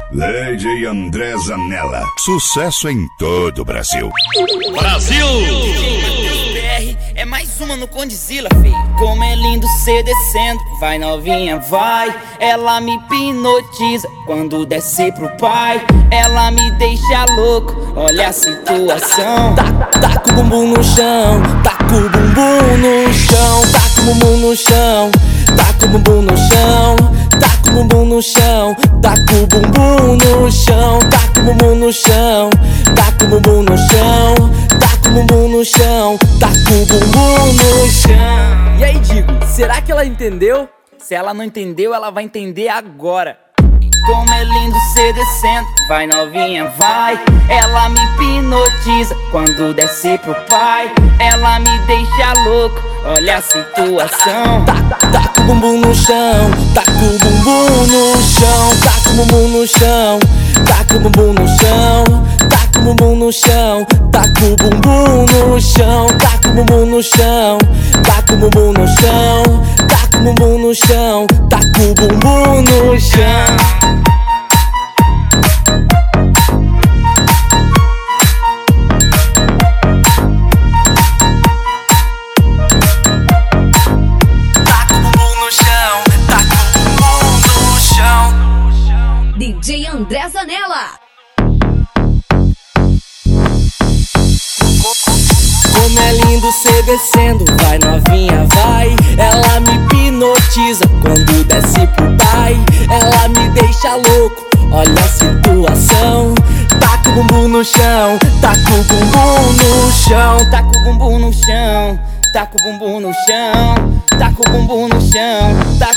Lady André Zanella. Sucesso em todo o Brasil. Brasil! BR é mais uma no Condzilla, filho. Como é lindo cê descendo. Vai novinha, vai. Ela me hipnotiza quando desce pro pai. Ela me deixa louco, olha a situação. Taca o bumbum no chão, taca o bumbum no chão, taca o bumbum no chão, taca o bumbum no chão, taca o bumbum no chão, taca o bumbum no chão, taca o bumbum no chão, taca o bumbum no chão, taca o bumbum no chão, taca o bumbum no chão. E aí, digo, será que ela entendeu? Se ela não entendeu, ela vai entender agora. Como é lindo cê descendo, vai novinha, vai. Ela me hipnotiza quando desce pro pai. Ela me deixa louco, olha a situação. Taca o bumbum no chão, taca o bumbum no chão, taca o bumbum no chão, taca o bumbum no chão, taca o bumbum no chão, taca o bumbum no chão, taca o bumbum no chão, taca o bumbum no chão, taca o bumbum no chão, taca o bumbum no chão. DJ André Zanella. Como é lindo cê descendo, vai novinha, vai. Ela me hipnotiza quando desce pro pai. Ela me deixa louco, olha a situação. Taca o bumbum no chão, taca o bumbum no chão, taca o bumbum no chão, taca o bumbum no chão, taca o bumbum no chão,